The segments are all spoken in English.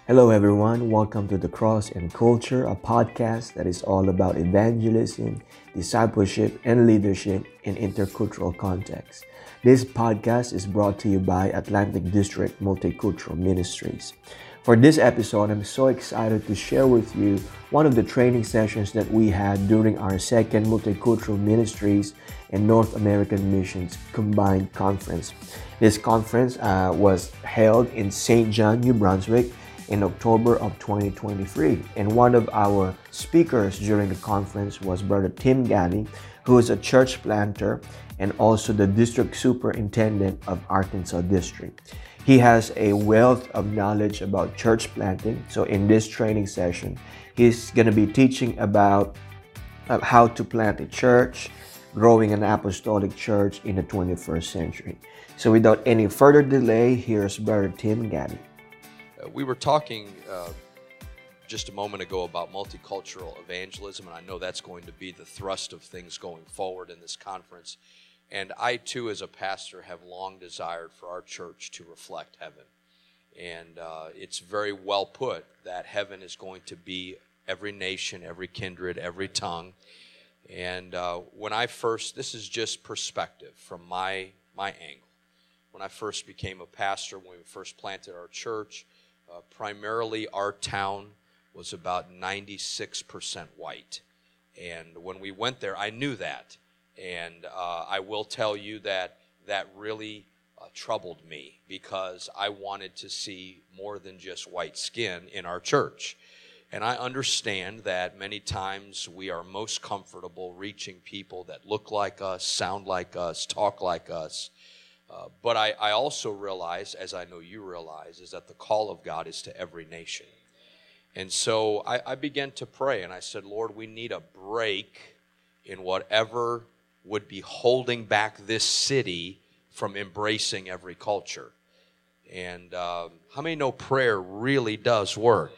Hello, everyone. Welcome to The Cross and Culture, a podcast that is all about evangelism, discipleship, and leadership in intercultural contexts. This podcast is brought to you by Atlantic District Multicultural Ministries. For this episode, I'm so excited to share with you one of the training sessions that we had during our second Multicultural Ministries and North American Missions Combined Conference. This conference was held in St. John, New Brunswick, in October of 2023. And one of our speakers during the conference was Brother Tim Gaddy, who is a church planter and also the district superintendent of Arkansas District. He has a wealth of knowledge about church planting. So in this training session, he's going to be teaching about how to plant a church, growing an apostolic church in the 21st century. So without any further delay, here's Brother Tim Gaddy. We were talking just a moment ago about multicultural evangelism, and I know that's going to be the thrust of things going forward in this conference. And I, too, as a pastor, have long desired for our church to reflect heaven. And it's very well put that heaven is going to be every nation, every kindred, every tongue. And this is just perspective from my angle. When I first became a pastor, when we first planted our church, primarily our town was about 96% white. And when we went there, I knew that. And I will tell you that really troubled me because I wanted to see more than just white skin in our church. And I understand that many times we are most comfortable reaching people that look like us, sound like us, talk like us. But I also realize, as I know you realize, is that the call of God is to every nation. And so I began to pray, and I said, Lord, we need a break in whatever would be holding back this city from embracing every culture. And how many know prayer really does work?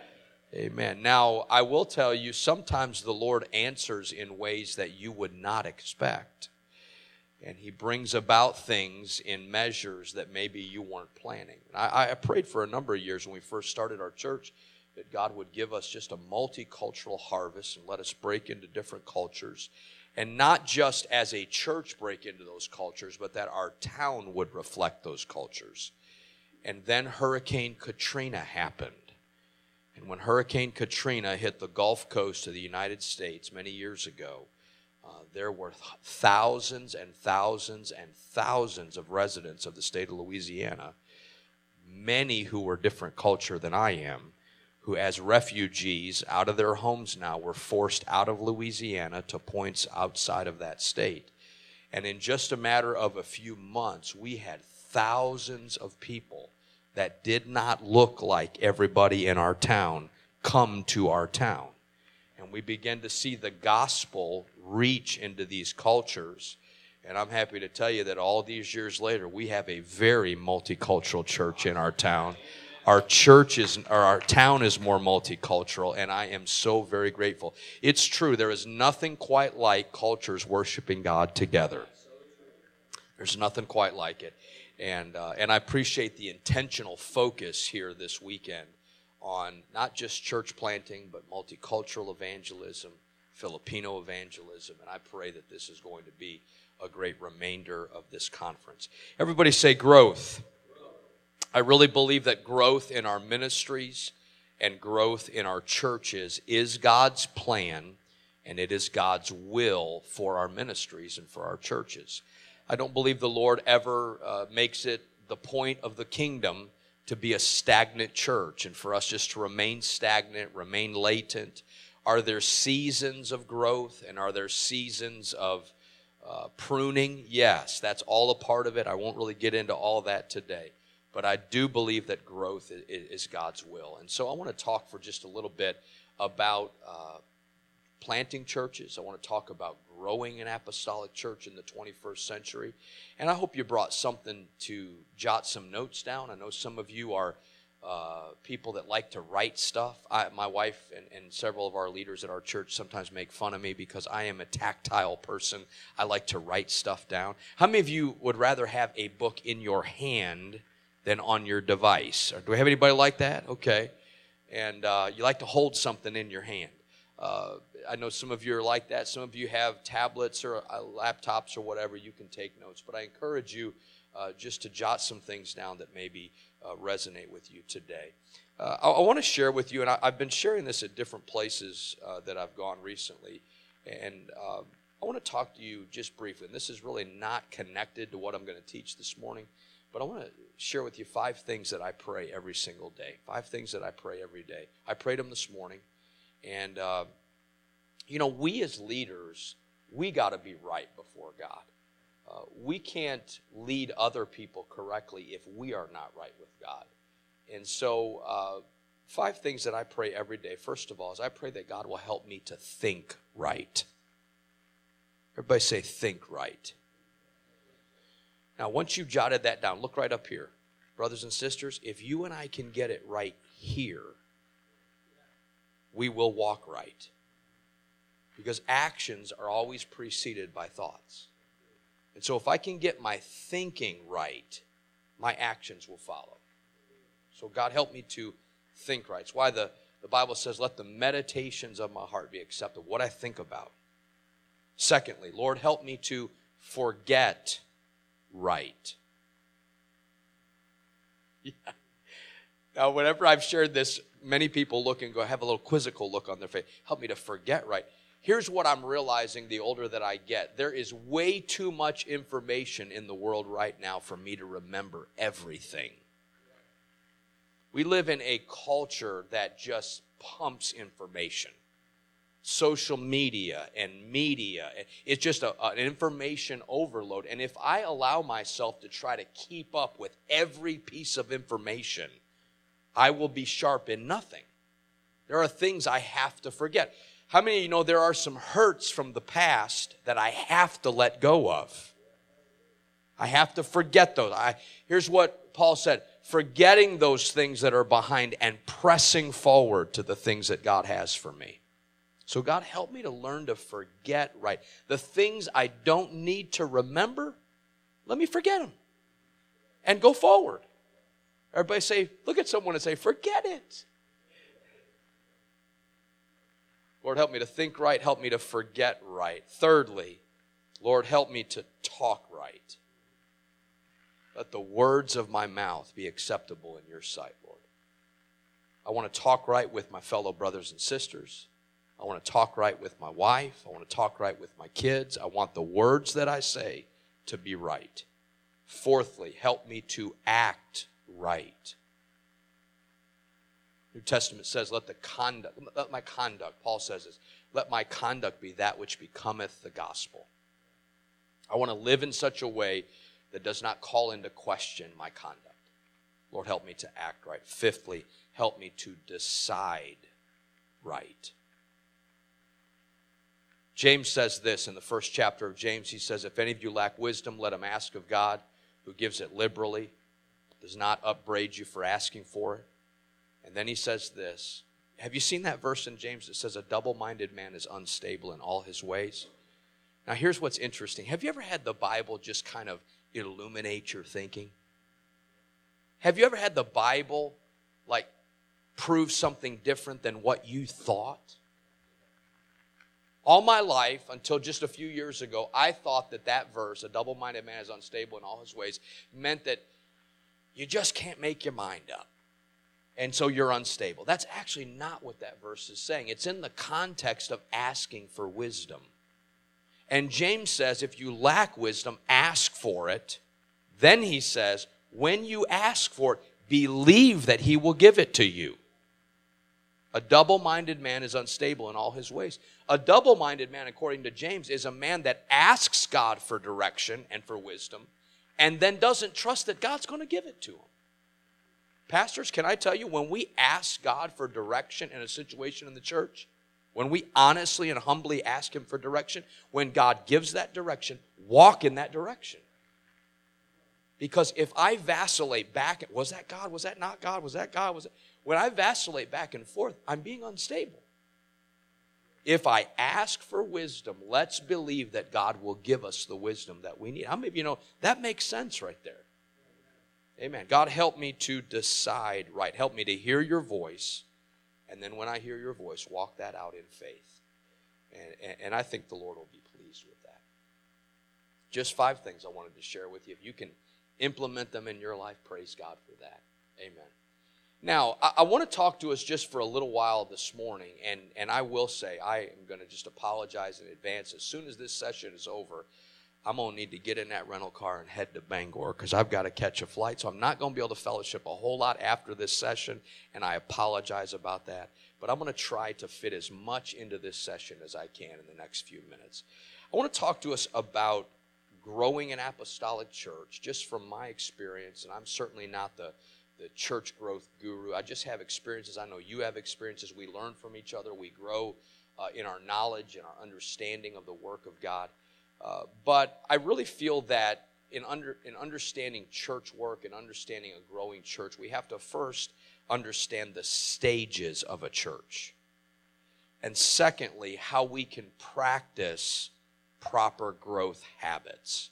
Amen. Now, I will tell you, sometimes the Lord answers in ways that you would not expect. And He brings about things in measures that maybe you weren't planning. I prayed for a number of years when we first started our church that God would give us just a multicultural harvest and let us break into different cultures. And not just as a church break into those cultures, but that our town would reflect those cultures. And then Hurricane Katrina happened. And when Hurricane Katrina hit the Gulf Coast of the United States many years ago, there were thousands and thousands and thousands of residents of the state of Louisiana, many who were different culture than I am, who as refugees out of their homes now were forced out of Louisiana to points outside of that state. And in just a matter of a few months, we had thousands of people that did not look like everybody in our town come to our town. And we began to see the gospel reach into these cultures. And I'm happy to tell you that all these years later, we have a very multicultural church in our town. Our town is more multicultural, and I am so very grateful. It's true, there is nothing quite like cultures worshiping God together. There's nothing quite like it. And I appreciate the intentional focus here this weekend on not just church planting, but multicultural evangelism, Filipino evangelism, and I pray that this is going to be a great remainder of this conference. Everybody say growth. I really believe that growth in our ministries and growth in our churches is God's plan, and it is God's will for our ministries and for our churches. I don't believe the Lord ever makes it the point of the kingdom to be a stagnant church and for us just to remain stagnant, remain latent. Are there seasons of growth and are there seasons of pruning? Yes, that's all a part of it. I won't really get into all that today. But I do believe that growth is God's will. And so I want to talk for just a little bit about planting churches. I want to talk about growing an apostolic church in the 21st century. And I hope you brought something to jot some notes down. I know some of you are people that like to write stuff. My wife and several of our leaders at our church sometimes make fun of me because I am a tactile person. I like to write stuff down. How many of you would rather have a book in your hand than on your device. Do we have anybody like that? Okay. And you like to hold something in your hand. I know some of you are like that. Some of you have tablets or laptops or whatever. You can take notes. But I encourage you just to jot some things down that maybe resonate with you today. I want to share with you, and I've been sharing this at different places that I've gone recently. And I want to talk to you just briefly. And this is really not connected to what I'm going to teach this morning. But I want to share with you 5 things that I pray every single day. 5 things that I pray every day. I prayed them this morning. And, we as leaders, we got to be right before God. We can't lead other people correctly if we are not right with God. And so 5 things that I pray every day. First of all, is I pray that God will help me to think right. Everybody say, think right. Now, once you've jotted that down, look right up here. Brothers and sisters, if you and I can get it right here, we will walk right. Because actions are always preceded by thoughts. And so if I can get my thinking right, my actions will follow. So God help me to think right. It's why the Bible says, let the meditations of my heart be acceptable, what I think about. Secondly, Lord, help me to forget right. Yeah. Now, whenever I've shared this, many people look and go, have a little quizzical look on their face. Help me to forget right. Here's what I'm realizing the older that I get. There is way too much information in the world right now for me to remember everything. We live in a culture that just pumps information. Social media and media. It's just an information overload. And if I allow myself to try to keep up with every piece of information, I will be sharp in nothing. There are things I have to forget. How many of you know there are some hurts from the past that I have to let go of? I have to forget those. Here's what Paul said, forgetting those things that are behind and pressing forward to the things that God has for me. So God, help me to learn to forget right. The things I don't need to remember, let me forget them and go forward. Everybody say, look at someone and say, forget it. Lord, help me to think right. Help me to forget right. Thirdly, Lord, help me to talk right. Let the words of my mouth be acceptable in your sight, Lord. I want to talk right with my fellow brothers and sisters. I want to talk right with my wife. I want to talk right with my kids. I want the words that I say to be right. Fourthly, help me to act right. New Testament says, let my conduct, Paul says this, let my conduct be that which becometh the gospel. I want to live in such a way that does not call into question my conduct. Lord, help me to act right. Fifthly, help me to decide right. James says this in the first chapter of James. He says, if any of you lack wisdom, let him ask of God, who gives it liberally, does not upbraid you for asking for it. And then he says this. Have you seen that verse in James that says a double-minded man is unstable in all his ways? Now here's what's interesting. Have you ever had the Bible just kind of illuminate your thinking? Have you ever had the Bible like prove something different than what you thought? All my life, until just a few years ago, I thought that verse, a double-minded man is unstable in all his ways, meant that you just can't make your mind up. And so you're unstable. That's actually not what that verse is saying. It's in the context of asking for wisdom. And James says, if you lack wisdom, ask for it. Then he says, when you ask for it, believe that he will give it to you. A double-minded man is unstable in all his ways. A double-minded man, according to James, is a man that asks God for direction and for wisdom and then doesn't trust that God's going to give it to him. Pastors, can I tell you, when we ask God for direction in a situation in the church, when we honestly and humbly ask him for direction, when God gives that direction, walk in that direction. Because if I vacillate back, was that God? Was that not God? Was that God? Was it? When I vacillate back and forth, I'm being unstable. If I ask for wisdom, let's believe that God will give us the wisdom that we need. How many of you know that makes sense right there? Amen. God, help me to decide right. Help me to hear your voice, and then when I hear your voice, walk that out in faith. And I think the Lord will be pleased with that. Just 5 things I wanted to share with you. If you can implement them in your life, praise God for that. Amen. Now, I want to talk to us just for a little while this morning, and I will say, I am going to just apologize in advance. As soon as this session is over, I'm going to need to get in that rental car and head to Bangor because I've got to catch a flight, so I'm not going to be able to fellowship a whole lot after this session, and I apologize about that. But I'm going to try to fit as much into this session as I can in the next few minutes. I want to talk to us about growing an apostolic church, just from my experience, and I'm certainly not the church growth guru. I just have experiences. I know you have experiences. We learn from each other. We grow in our knowledge and our understanding of the work of God. But I really feel that in understanding church work and understanding a growing church, we have to first understand the stages of a church. And secondly, how we can practice proper growth habits.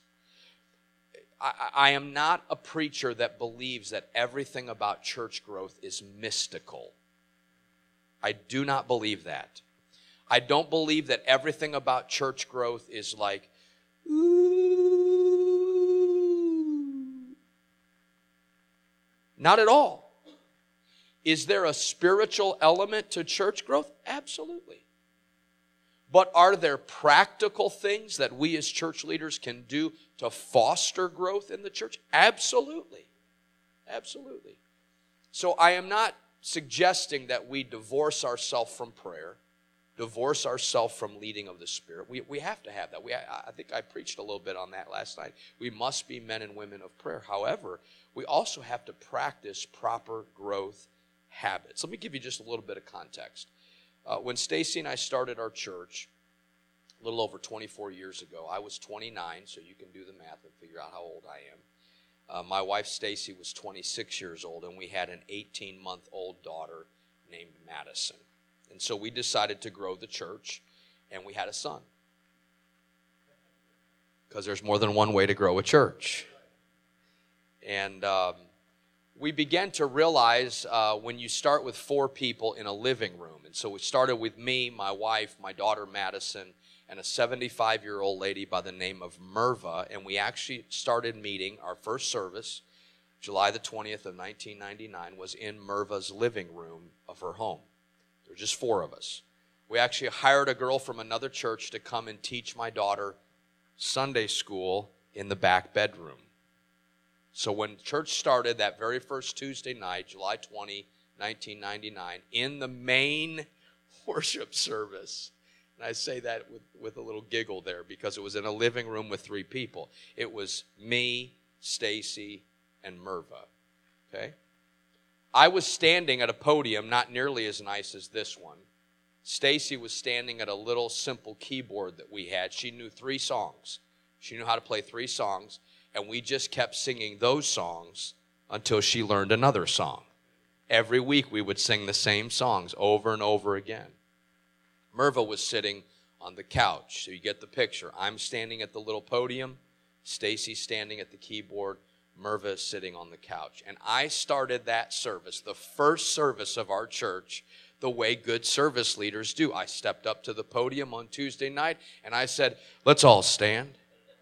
I am not a preacher that believes that everything about church growth is mystical. I do not believe that. I don't believe that everything about church growth is like, ooh. Not at all. Is there a spiritual element to church growth? Absolutely. But are there practical things that we as church leaders can do to foster growth in the church? Absolutely. Absolutely. So I am not suggesting that we divorce ourselves from prayer, divorce ourselves from leading of the Spirit. We have to have that. I think I preached a little bit on that last night. We must be men and women of prayer. However, we also have to practice proper growth habits. Let me give you just a little bit of context. When Stacy and I started our church a little over 24 years ago, I was 29, so you can do the math and figure out how old I am. My wife Stacy was 26 years old, and we had an 18-month-old daughter named Madison. And so we decided to grow the church, and we had a son. Because there's more than one way to grow a church. And we began to realize when you start with 4 people in a living room. And so we started with me, my wife, my daughter Madison, and a 75-year-old lady by the name of Merva. And we actually started meeting. Our first service, July the 20th of 1999, was in Merva's living room of her home. There were just 4 of us. We actually hired a girl from another church to come and teach my daughter Sunday school in the back bedroom. So when church started that very first Tuesday night, July 20, 1999, in the main worship service, and I say that with a little giggle there because it was in a living room with 3 people. It was me, Stacy, and Merva. Okay? I was standing at a podium not nearly as nice as this one. Stacy was standing at a little simple keyboard that we had. She knew 3 songs. She knew how to play 3 songs. And we just kept singing those songs until she learned another song. Every week we would sing the same songs over and over again. Merva was sitting on the couch, so you get the picture. I'm standing at the little podium. Stacy's standing at the keyboard. Merva is sitting on the couch. And I started that service, the first service of our church, the way good service leaders do. I stepped up to the podium on Tuesday night, and I said, let's all stand.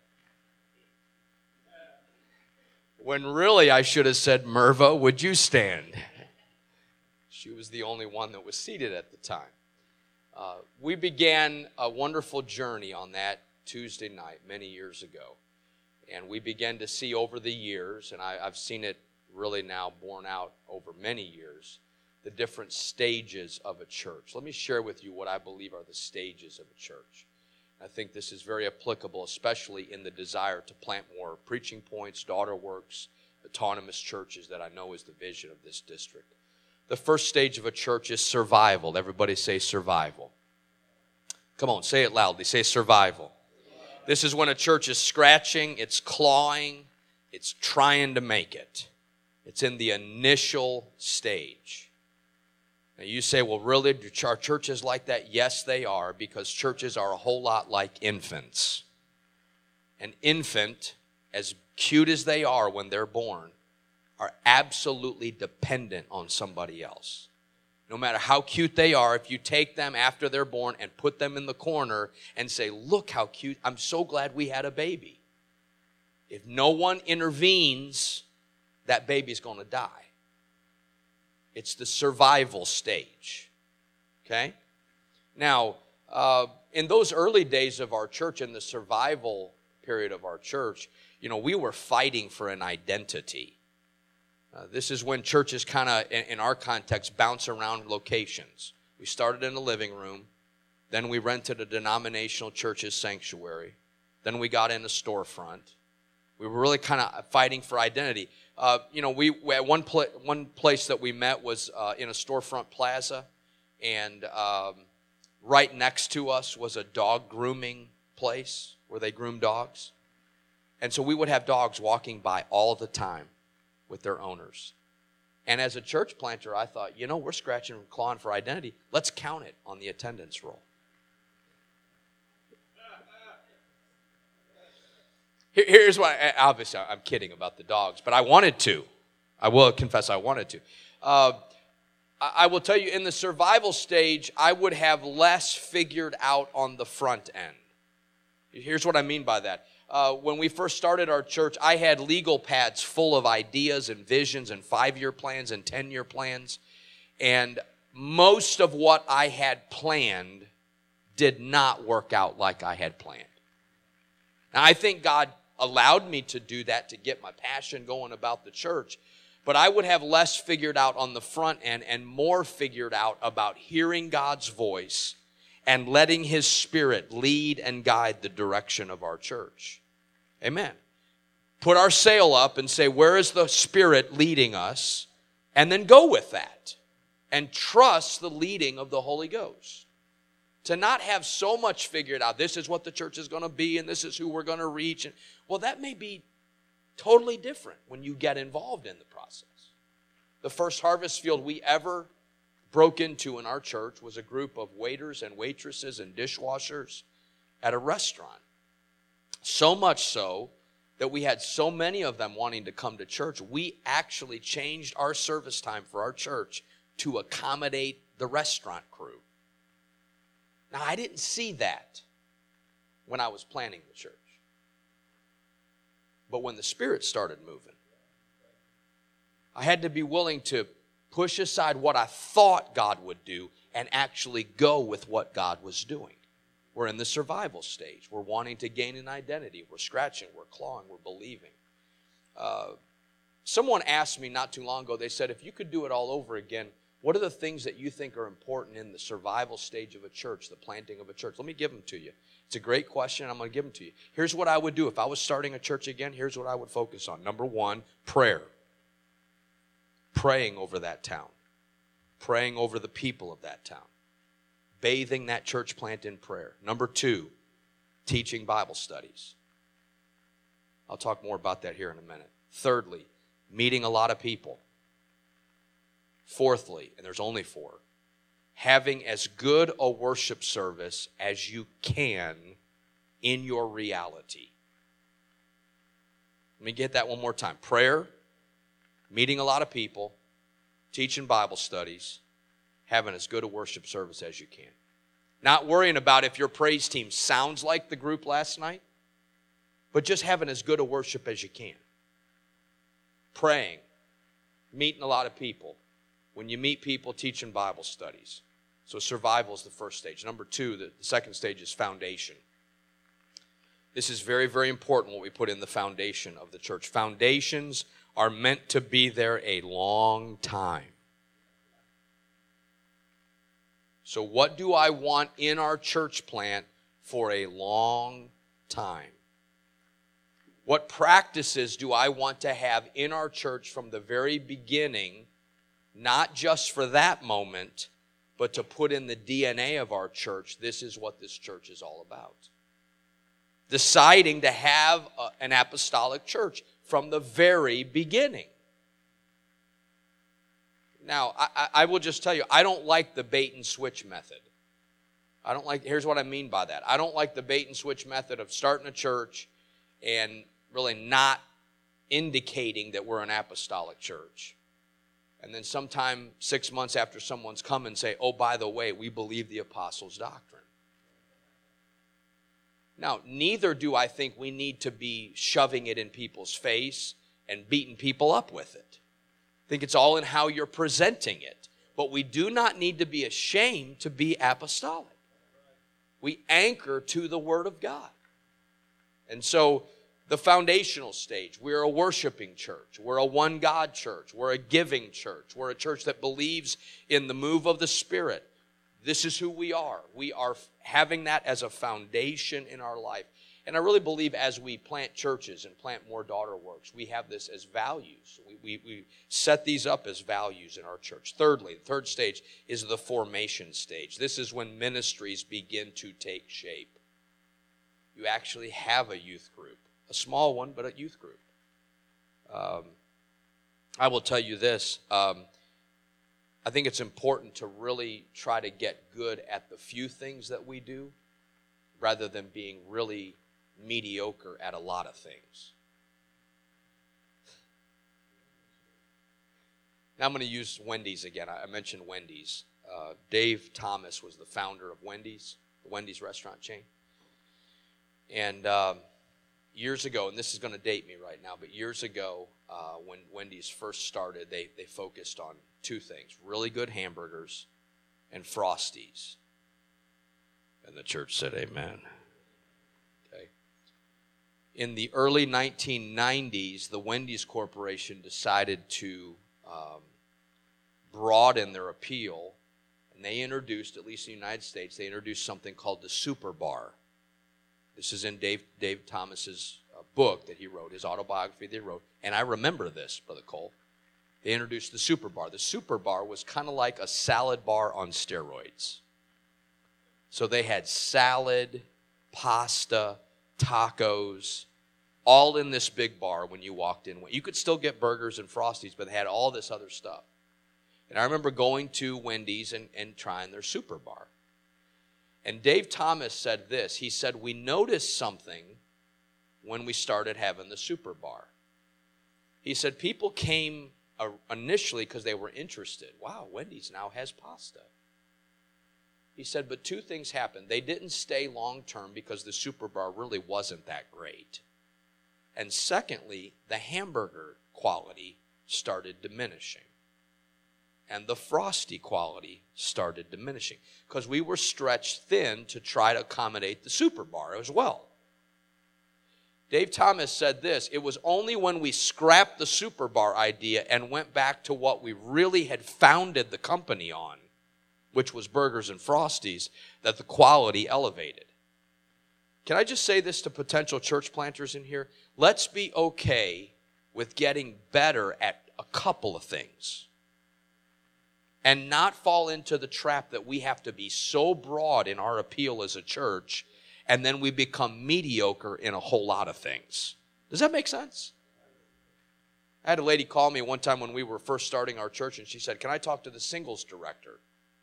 When really I should have said, Merva, would you stand? She was the only one that was seated at the time. We began a wonderful journey on that Tuesday night many years ago. And we began to see over the years, and I've seen it really now borne out over many years, the different stages of a church. Let me share with you what I believe are the stages of a church. I think this is very applicable, especially in the desire to plant more preaching points, daughter works, autonomous churches that I know is the vision of this district. The first stage of a church is survival. Everybody say survival. Come on, say it loudly. Say survival. This is when a church is scratching, it's clawing, it's trying to make it. It's in the initial stage. Now you say, well, really, are churches like that? Yes, they are, because churches are a whole lot like infants. An infant, as cute as they are when they're born, are absolutely dependent on somebody else. No matter how cute they are, if you take them after they're born and put them in the corner and say, look how cute, I'm so glad we had a baby. If no one intervenes, that baby's going to die. It's the survival stage, okay? Now, in those early days of our church, in the survival period of our church, we were fighting for an identity. This is when churches kind of, in our context, bounce around locations. We started in the living room. Then we rented a denominational church's sanctuary. Then we got in a storefront. We were really kind of fighting for identity. We at one place that we met was in a storefront plaza, and right next to us was a dog grooming place where they groom dogs. And so we would have dogs walking by all the time with their owners. And as a church planter, I thought, we're scratching and clawing for identity. Let's count it on the attendance roll. Here's why. Obviously, I'm kidding about the dogs, but I wanted to. I will confess I wanted to. I will tell you, in the survival stage, I would have less figured out on the front end. Here's what I mean by that. When we first started our church, I had legal pads full of ideas and visions and 5-year plans and 10-year plans. And most of what I had planned did not work out like I had planned. Now, I think God allowed me to do that to get my passion going about the church. But I would have less figured out on the front end and more figured out about hearing God's voice and letting His Spirit lead and guide the direction of our church. Amen. Put our sail up and say, where is the Spirit leading us? And then go with that. And trust the leading of the Holy Ghost. To not have so much figured out, this is what the church is going to be, and this is who we're going to reach. And, well, that may be totally different when you get involved in the process. The first harvest field we ever broke into in our church was a group of waiters and waitresses and dishwashers at a restaurant. So much so that we had so many of them wanting to come to church, we actually changed our service time for our church to accommodate the restaurant crew. Now, I didn't see that when I was planning the church. But when the Spirit started moving, I had to be willing to push aside what I thought God would do and actually go with what God was doing. We're in the survival stage. We're wanting to gain an identity. We're scratching, we're clawing, we're believing. Someone asked me not too long ago, they said, if you could do it all over again, what are the things that you think are important in the survival stage of a church, the planting of a church? Let me give them to you. It's a great question. I'm going to give them to you. Here's what I would do. If I was starting a church again, here's what I would focus on. Number one, prayer. Praying over that town. Praying over the people of that town. Bathing that church plant in prayer. Number two, teaching Bible studies. I'll talk more about that here in a minute. Thirdly, meeting a lot of people. Fourthly, and there's only four, having as good a worship service as you can in your reality. Let me get that one more time. Prayer, meeting a lot of people, teaching Bible studies, having as good a worship service as you can. Not worrying about if your praise team sounds like the group last night, but just having as good a worship as you can. Praying, meeting a lot of people. When you meet people, teaching Bible studies. So survival is the first stage. Number two, the second stage is foundation. This is very, very important what we put in the foundation of the church. Foundations are meant to be there a long time. So what do I want in our church plant for a long time? What practices do I want to have in our church from the very beginning, not just for that moment, but to put in the DNA of our church? This is what this church is all about. Deciding to have an apostolic church from the very beginning. Now, I will just tell you, I don't like the bait and switch method. Here's what I mean by that. I don't like the bait and switch method of starting a church and really not indicating that we're an apostolic church. And then sometime 6 months after someone's come and say, oh, by the way, we believe the apostles' doctrine. Now, neither do I think we need to be shoving it in people's face and beating people up with it. I think it's all in how you're presenting it. But we do not need to be ashamed to be apostolic. We anchor to the Word of God. And so the foundational stage, we're a worshiping church. We're a one God church. We're a giving church. We're a church that believes in the move of the Spirit. This is who we are. We are having that as a foundation in our life. And I really believe as we plant churches and plant more daughter works, we have this as values. We set these up as values in our church. Thirdly, the third stage is the formation stage. This is when ministries begin to take shape. You actually have a youth group, a small one, but a youth group. I will tell you this. I think it's important to really try to get good at the few things that we do rather than being really mediocre at a lot of things. Now I'm going to use Wendy's again. I mentioned Wendy's. Dave Thomas was the founder of Wendy's, the Wendy's restaurant chain. And years ago, and this is going to date me right now, but years ago when Wendy's first started, they focused on two things: really good hamburgers and Frosties. And the church said amen. Okay. In the early 1990s, the Wendy's Corporation decided to broaden their appeal, and they introduced, at least in the United States, they introduced something called the Super Bar. This is in Dave Thomas's book that he wrote, his autobiography that he wrote. And I remember this, Brother Cole. They introduced the Super Bar. The Super Bar was kind of like a salad bar on steroids. So they had salad, pasta, tacos, all in this big bar when you walked in. You could still get burgers and Frosties, but they had all this other stuff. And I remember going to Wendy's and trying their Super Bar. And Dave Thomas said this. He said, we noticed something when we started having the Super Bar. He said, people came initially because they were interested. Wow, Wendy's now has pasta. He said, but two things happened. They didn't stay long term because the Super Bar really wasn't that great. And secondly, the hamburger quality started diminishing. And the Frosty quality started diminishing because we were stretched thin to try to accommodate the Super Bar as well. Dave Thomas said this: it was only when we scrapped the Super Bar idea and went back to what we really had founded the company on, which was burgers and Frosties, that the quality elevated. Can I just say this to potential church planters in here? Let's be okay with getting better at a couple of things and not fall into the trap that we have to be so broad in our appeal as a church and then we become mediocre in a whole lot of things. Does that make sense? I had a lady call me one time when we were first starting our church, and she said, can I talk to the singles director?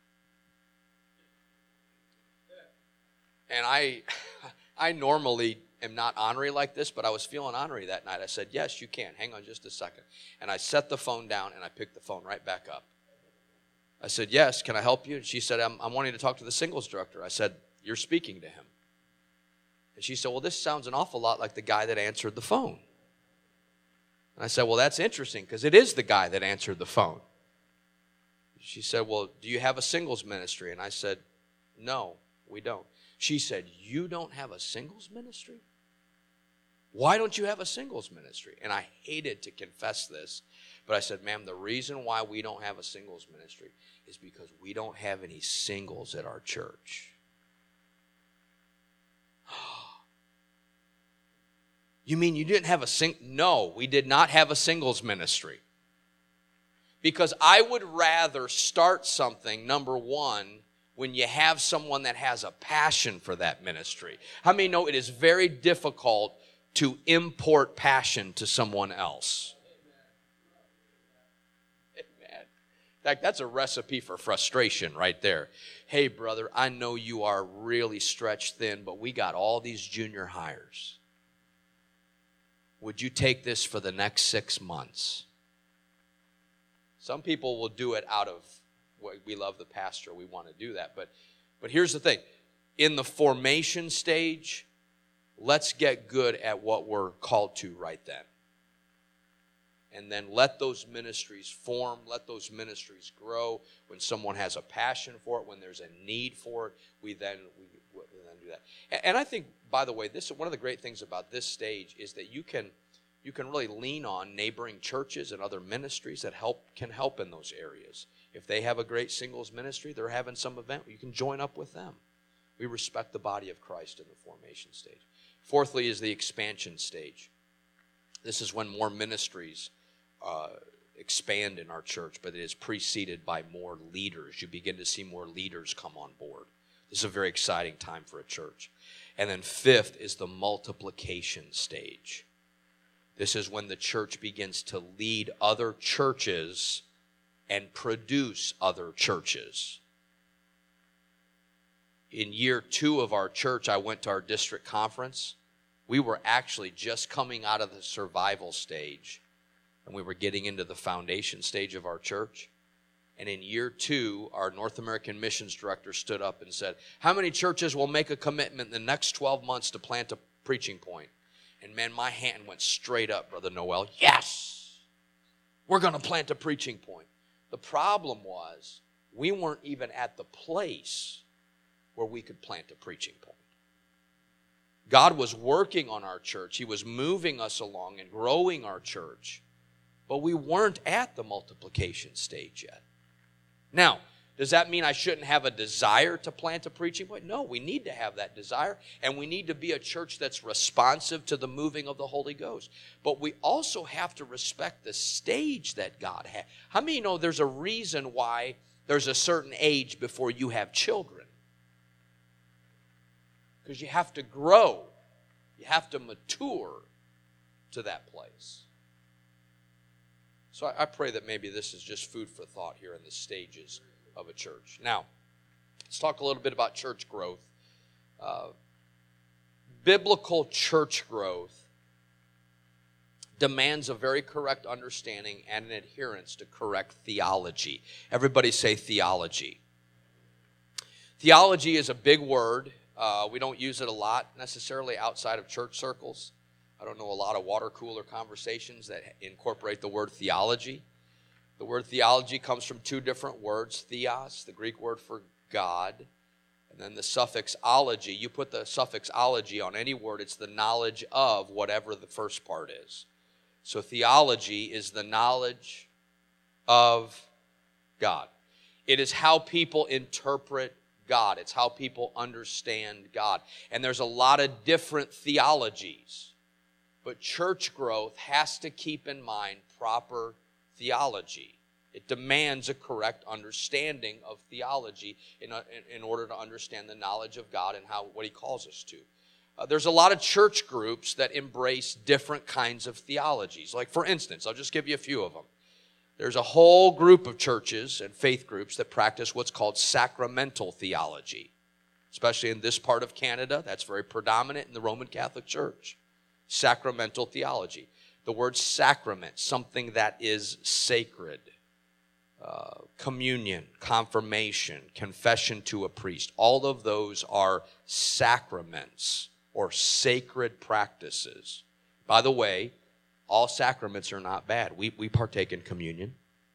And I normally am not ornery like this, but I was feeling ornery that night. I said, yes, you can. Hang on just a second. And I set the phone down, and I picked the phone right back up. I said, yes, can I help you? And she said, I'm wanting to talk to the singles director. I said, you're speaking to him. And she said, well, this sounds an awful lot like the guy that answered the phone. And I said, well, that's interesting because it is the guy that answered the phone. She said, well, do you have a singles ministry? And I said, no, we don't. She said, you don't have a singles ministry? Why don't you have a singles ministry? And I hated to confess this, but I said, ma'am, the reason why we don't have a singles ministry is because we don't have any singles at our church. You mean you didn't have a No, we did not have a singles ministry. Because I would rather start something, number one, when you have someone that has a passion for that ministry. How many know it is very difficult to import passion to someone else? Amen. In fact, that's a recipe for frustration right there. Hey, brother, I know you are really stretched thin, but we got all these junior hires. would you take this for the next 6 months? Some people will do it out of, we love the pastor, we want to do that. But here's the thing. In the formation stage, let's get good at what we're called to right then. And then let those ministries form, let those ministries grow. When someone has a passion for it, when there's a need for it, we then do that. And I think, by the way, one of the great things about this stage is that you can really lean on neighboring churches and other ministries that can help in those areas. If they have a great singles ministry, they're having some event, you can join up with them. We respect the body of Christ in the formation stage. Fourthly is the expansion stage. This is when more ministries expand in our church, but it is preceded by more leaders. You begin to see more leaders come on board. This is a very exciting time for a church. And then fifth is the multiplication stage. This is when the church begins to lead other churches and produce other churches. In year 2 of our church, I went to our district conference. We were actually just coming out of the survival stage, and we were getting into the foundation stage of our church. And in year 2, our North American missions director stood up and said, how many churches will make a commitment in the next 12 months to plant a preaching point? And man, my hand went straight up, Brother Noel. Yes! We're going to plant a preaching point. The problem was, we weren't even at the place where we could plant a preaching point. God was working on our church. He was moving us along and growing our church. But we weren't at the multiplication stage yet. Now, does that mean I shouldn't have a desire to plant a preaching point? No, we need to have that desire, and we need to be a church that's responsive to the moving of the Holy Ghost. But we also have to respect the stage that God has. How many know there's a reason why there's a certain age before you have children? Because you have to grow. You have to mature to that place. So I pray that maybe this is just food for thought here in the stages of a church. Now, let's talk a little bit about church growth. Biblical church growth demands a very correct understanding and an adherence to correct theology. Everybody say theology. Theology is a big word. We don't use it a lot necessarily outside of church circles. I don't know a lot of water cooler conversations that incorporate the word theology. The word theology comes from 2 different words, theos, the Greek word for God, and then the suffix ology. You put the suffix ology on any word, it's the knowledge of whatever the first part is. So theology is the knowledge of God. It is how people interpret God. It's how people understand God. And there's a lot of different theologies. But church growth has to keep in mind proper theology. It demands a correct understanding of theology in order to understand the knowledge of God and what He calls us to. There's a lot of church groups that embrace different kinds of theologies. Like, for instance, I'll just give you a few of them. There's a whole group of churches and faith groups that practice what's called sacramental theology. Especially in this part of Canada, that's very predominant in the Roman Catholic Church. Sacramental theology. The word sacrament, something that is sacred. Communion, confirmation, confession to a priest. All of those are sacraments or sacred practices. By the way, all sacraments are not bad. We partake in communion.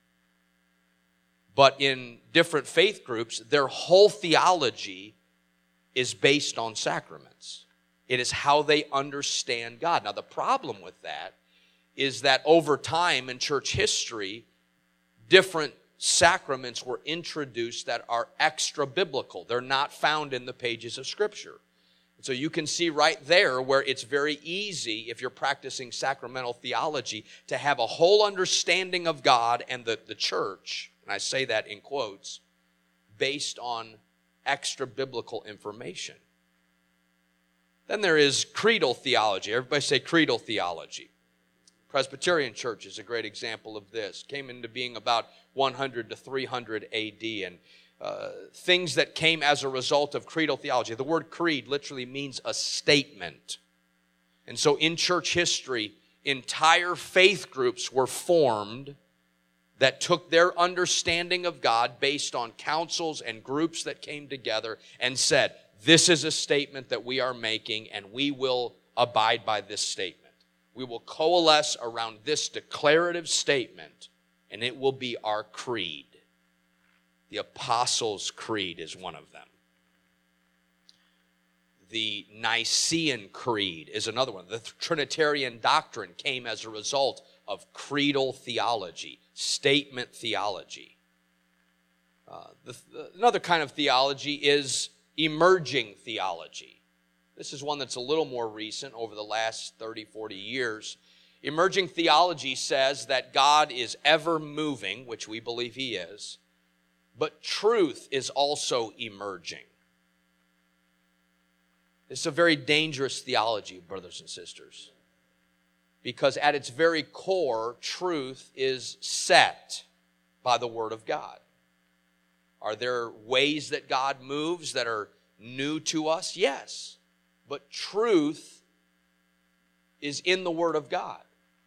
But in different faith groups, their whole theology is based on sacraments. It is how they understand God. Now, the problem with that is that over time in church history, different sacraments were introduced that are extra biblical. They're not found in the pages of Scripture. So you can see right there where it's very easy, if you're practicing sacramental theology, to have a whole understanding of God and the church, and I say that in quotes, based on extra biblical information. Then there is creedal theology. Everybody say creedal theology. Presbyterian Church is a great example of this. Came into being about 100 to 300 AD, and things that came as a result of creedal theology. The word creed literally means a statement. And so in church history, entire faith groups were formed that took their understanding of God based on councils and groups that came together and said, this is a statement that we are making and we will abide by this statement. We will coalesce around this declarative statement and it will be our creed. The Apostles' Creed is one of them. The Nicene Creed is another one. The Trinitarian doctrine came as a result of creedal theology, statement theology. Another kind of theology is emerging theology. This is one that's a little more recent over the last 30, 40 years. Emerging theology says that God is ever moving, which we believe He is, but truth is also emerging. It's a very dangerous theology, brothers and sisters, because at its very core, truth is set by the Word of God. Are there ways that God moves that are new to us? Yes. But truth is in the Word of God.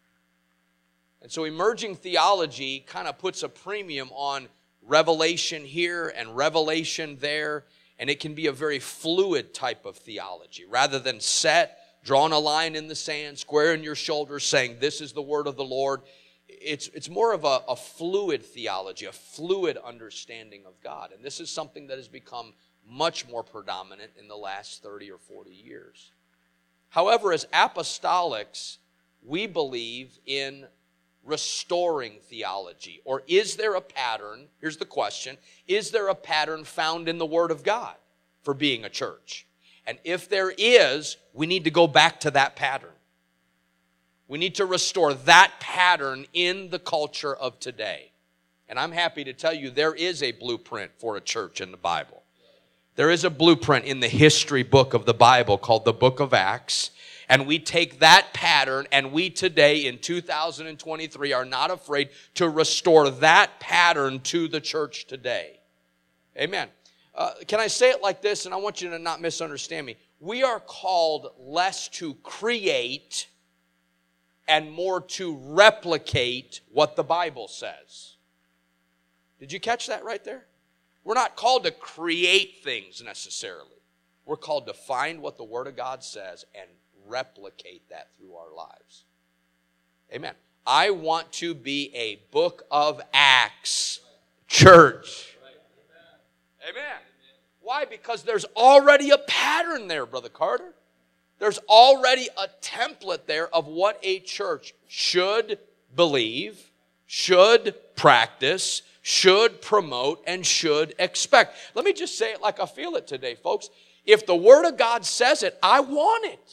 And so emerging theology kind of puts a premium on revelation here and revelation there, and it can be a very fluid type of theology. Rather than set, drawing a line in the sand, squaring your shoulders, saying, this is the word of the Lord. It's more of a fluid theology, a fluid understanding of God. And this is something that has become much more predominant in the last 30 or 40 years. However, as apostolics, we believe in restoring theology. Or is there a pattern? Here's the question. Is there a pattern found in the Word of God for being a church? And if there is, we need to go back to that pattern. We need to restore that pattern in the culture of today. And I'm happy to tell you there is a blueprint for a church in the Bible. There is a blueprint in the history book of the Bible called the Book of Acts. And we take that pattern and we today in 2023 are not afraid to restore that pattern to the church today. Amen. Can I say it like this? And I want you to not misunderstand me. We are called less to create and more to replicate what the Bible says. Did you catch that right there? We're not called to create things necessarily. We're called to find what the Word of God says and replicate that through our lives. Amen. I want to be a Book of Acts church. Amen. Why? Because there's already a pattern there, Brother Carter. There's already a template there of what a church should believe, should practice, should promote, and should expect. Let me just say it like I feel it today, folks. If the Word of God says it, I want it.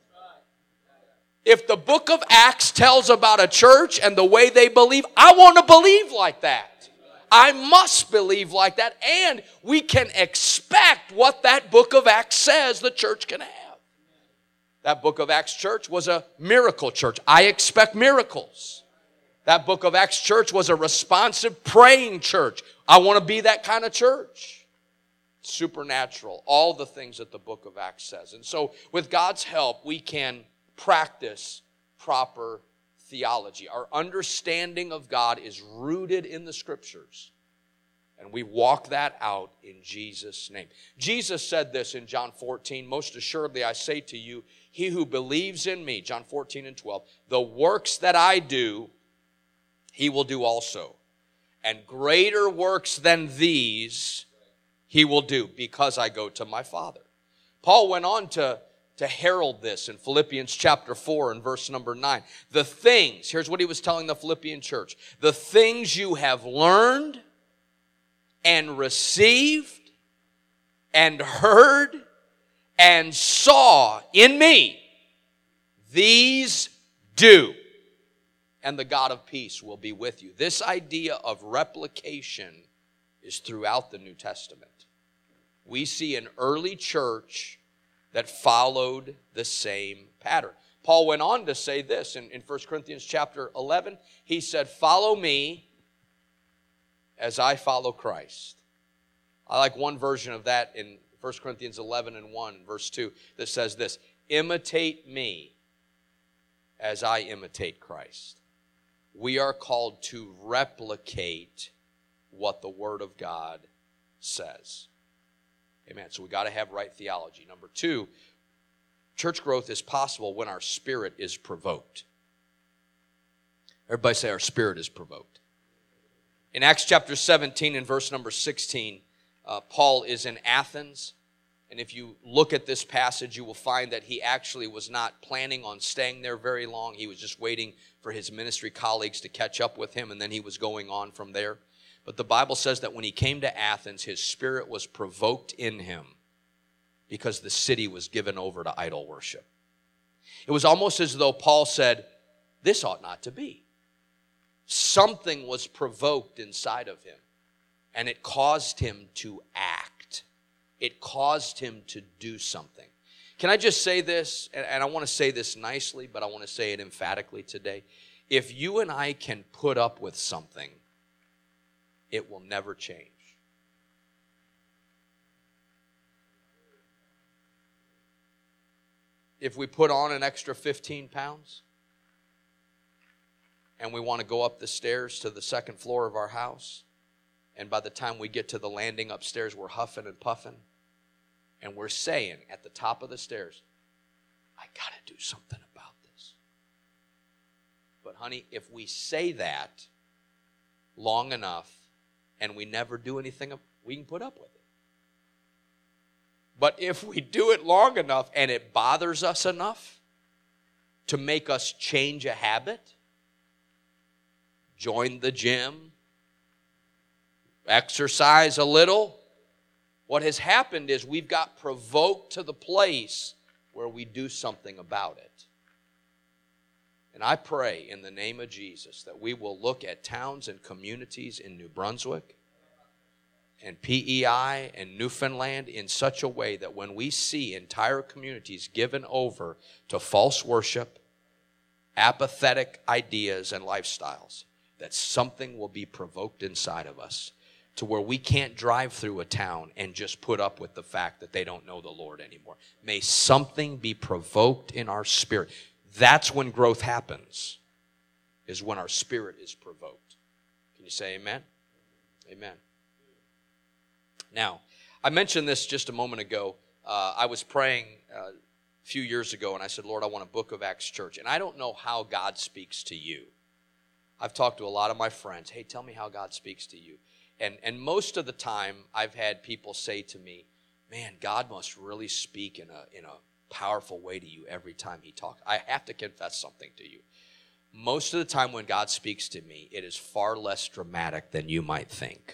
If the book of Acts tells about a church and the way they believe, I want to believe like that. I must believe like that, and we can expect what that book of Acts says the church can have. That book of Acts church was a miracle church. I expect miracles. That book of Acts church was a responsive praying church. I want to be that kind of church. Supernatural, all the things that the book of Acts says. And so with God's help, we can practice proper theology. Our understanding of God is rooted in the Scriptures. And we walk that out in Jesus' name. Jesus said this in John 14, most assuredly I say to you, he who believes in me, John 14 and 12, the works that I do, he will do also. And greater works than these he will do, because I go to my Father. Paul went on to herald this in Philippians chapter 4 and verse number 9. The things, here's what he was telling the Philippian church, the things you have learned and received and heard and saw in me, these do, and the God of peace will be with you. This idea of replication is throughout the New Testament. We see an early church that followed the same pattern. Paul went on to say this in 1 Corinthians chapter 11. He said, follow me as I follow Christ. I like one version of that in 1 Corinthians 11 and 1, verse 2, that says this, imitate me as I imitate Christ. We are called to replicate what the Word of God says. Amen. So we got to have right theology. Number two, church growth is possible when our spirit is provoked. Everybody say our spirit is provoked. In Acts chapter 17 and verse number 16, Paul is in Athens. And if you look at this passage, you will find that he actually was not planning on staying there very long. He was just waiting for his ministry colleagues to catch up with him, and then he was going on from there. But the Bible says that when he came to Athens, his spirit was provoked in him because the city was given over to idol worship. It was almost as though Paul said, this ought not to be. Something was provoked inside of him, and it caused him to act. It caused him to do something. Can I just say this, and I want to say this nicely, but I want to say it emphatically today. If you and I can put up with something, it will never change. If we put on an extra 15 pounds and we want to go up the stairs to the second floor of our house, and by the time we get to the landing upstairs, we're huffing and puffing, and we're saying at the top of the stairs, I got to do something about this. But honey, if we say that long enough, and we never do anything, we can put up with it. But if we do it long enough and it bothers us enough to make us change a habit, join the gym, exercise a little, what has happened is we've got provoked to the place where we do something about it. And I pray in the name of Jesus that we will look at towns and communities in New Brunswick and PEI and Newfoundland in such a way that when we see entire communities given over to false worship, apathetic ideas and lifestyles, that something will be provoked inside of us to where we can't drive through a town and just put up with the fact that they don't know the Lord anymore. May something be provoked in our spirit. That's when growth happens, is when our spirit is provoked. Can you say amen? Amen. Now, I mentioned this just a moment ago. I was praying a few years ago, and I said, Lord, I want a Book of Acts church. And I don't know how God speaks to you. I've talked to a lot of my friends, hey, tell me how God speaks to you. And most of the time, I've had people say to me, man, God must really speak in a powerful way to you every time he talks. I have to confess something to you. Most of the time when God speaks to me, it is far less dramatic than you might think.